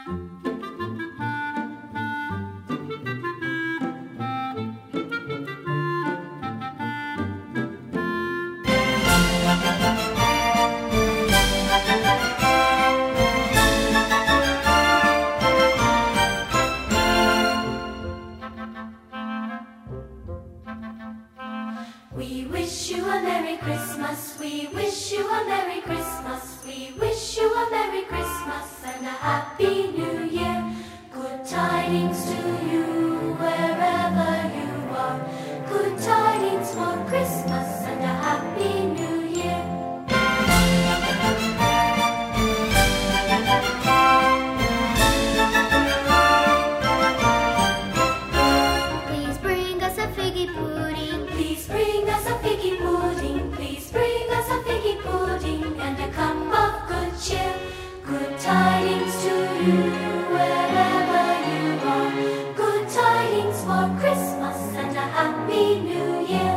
We wish you a Merry Christmas, we wish you a Merry Christmas, we wish you a Merry Christmas and a Happy New Year. Good tidings to you wherever you are, good tidings for Christmas and a Happy New Year. Please bring us a figgy pudding. Please bring us a figgy pudding, please bring us a figgy pudding and a cup of good cheer. Good tidings to you wherever you are, good tidings for Christmas and a Happy New Year.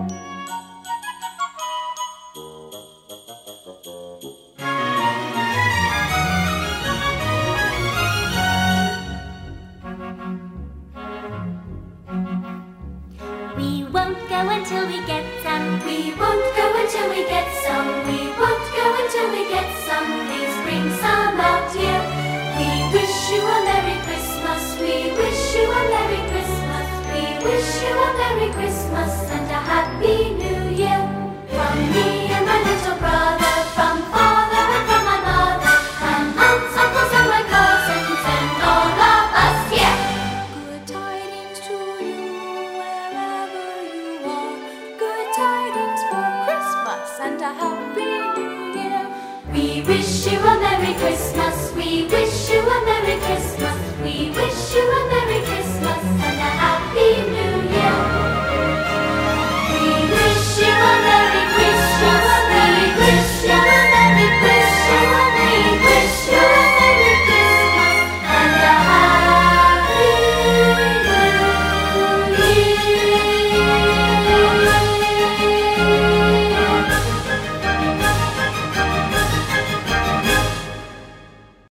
We won't go until we get some. We won't go until we get some, we won't go until we get some, please bring some out here. We wish you a Merry Christmas, we wish you a Merry Christmas, we wish you a Merry Christmas and a Happy New Year. From me and my little brother, from father and from my mother, and aunts, uncles and my cousins and all of us here. Good tidings to you wherever you are, good tidings for Christmas and a Happy New Year. We wish you a Merry Christmas, we wish you a Merry Christmas.